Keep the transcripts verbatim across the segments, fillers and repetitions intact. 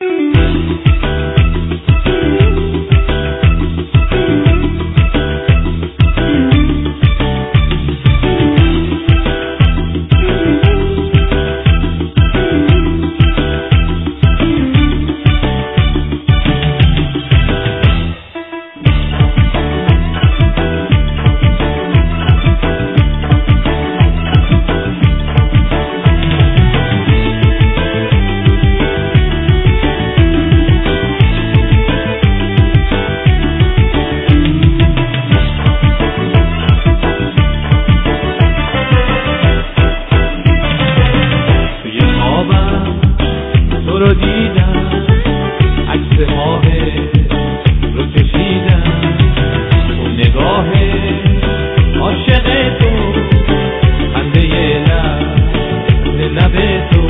رو دیدم، عکس ماه رو کشیدم، اون نگاه عاشق تو، خنده لب لب تو.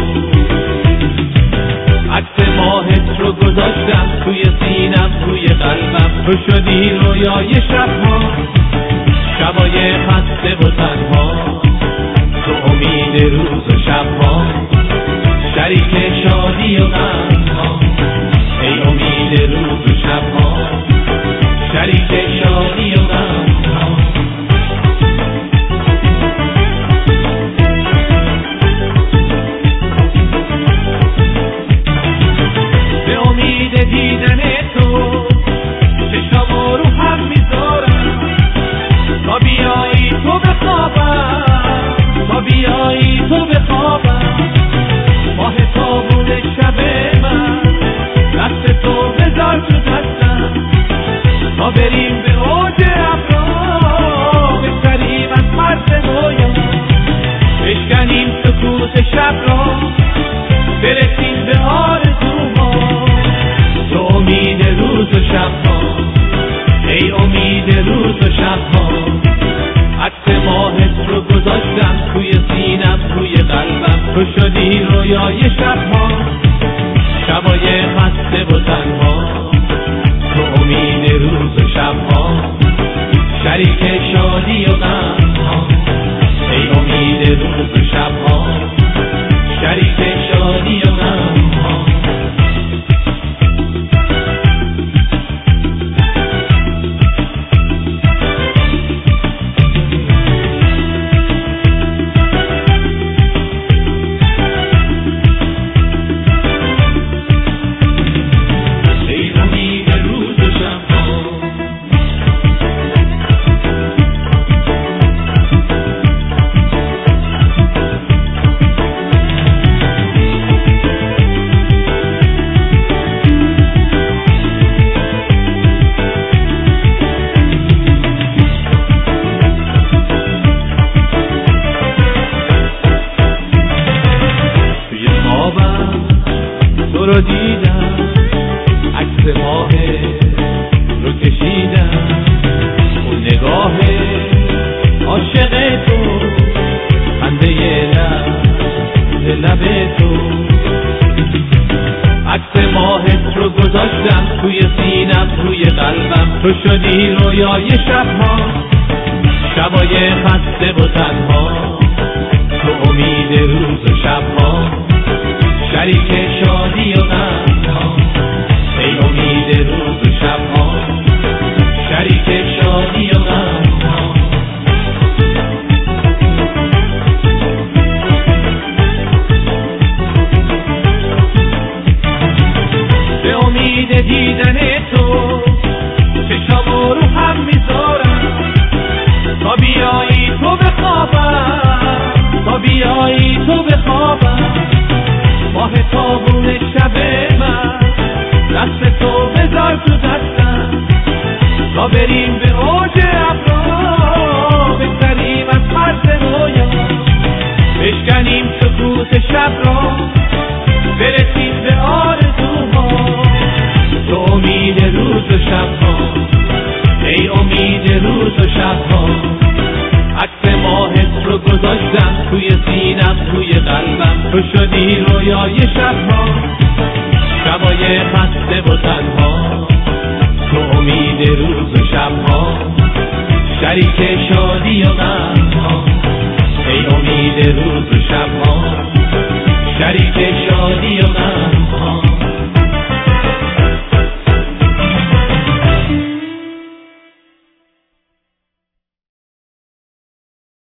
عکس ماهت رو گذاشتم توی سینم، توی قلبم، تو شدی رویای شبها، شبای خسته و تنها، تو امید روز و شبها، شریک شادی و غمها، ای امید روز و شبها، شریک شادی و غمها. به امید دیدن تو چشمو رو هم میذارم، تا بیایی تو بخوابم، تا بیایی تو بخوابم. ماه تابون شب من، دست تو بذار تو دستم، تا بریم به اوج ابرا، بگذریم از مرز رویا، بشکنیم سکوت شب را، برسیم به آرزوها. تو امید روز و شبها، ای امید روز و شبها. عکس ماهت رو گذاشتم توی سینم، توی قلبم، تو شدی رویای شبها، شبای خسته و تنها، تو امید روز و شبها، شریک شادی و غمها، ای امید روز و شبها، شریک شادی و غمها. تو رو دیدم، عکس ماه رو کشیدم، اون نگاه عاشق تو، خنده لب لب تو. عکس ماهت رو گذاشتم توی سینم، توی قلبم، تو شدی رویای شبها، شبای خسته و تنها، تو امید روز و شبها، شریک شادی و غمها، ای امید روز و شبها، شریک شادی و غمها. به امید دیدن تو چشمو رو هم میذارم، تا بیایی تو بخوابم، تا بیایی تو بخوابم. ماه تابون شب من، دست تو بذار تو دستم، تا بریم به اوج ابرا، بگذریم از مرز رویا، بشکنیم سکوت شب را، برسیم به آرزوها. تو امید روز و شبها، ای امید روز و شبها. عکس ماهت رو گذاشتم توی سینم، توی قلبم، تو شدی رویای شبها، شبای خسته و تنها، تو امید روز و شبها، شریک شادی و غمها، ای امید روز و شبها، شریک شادی و غمها.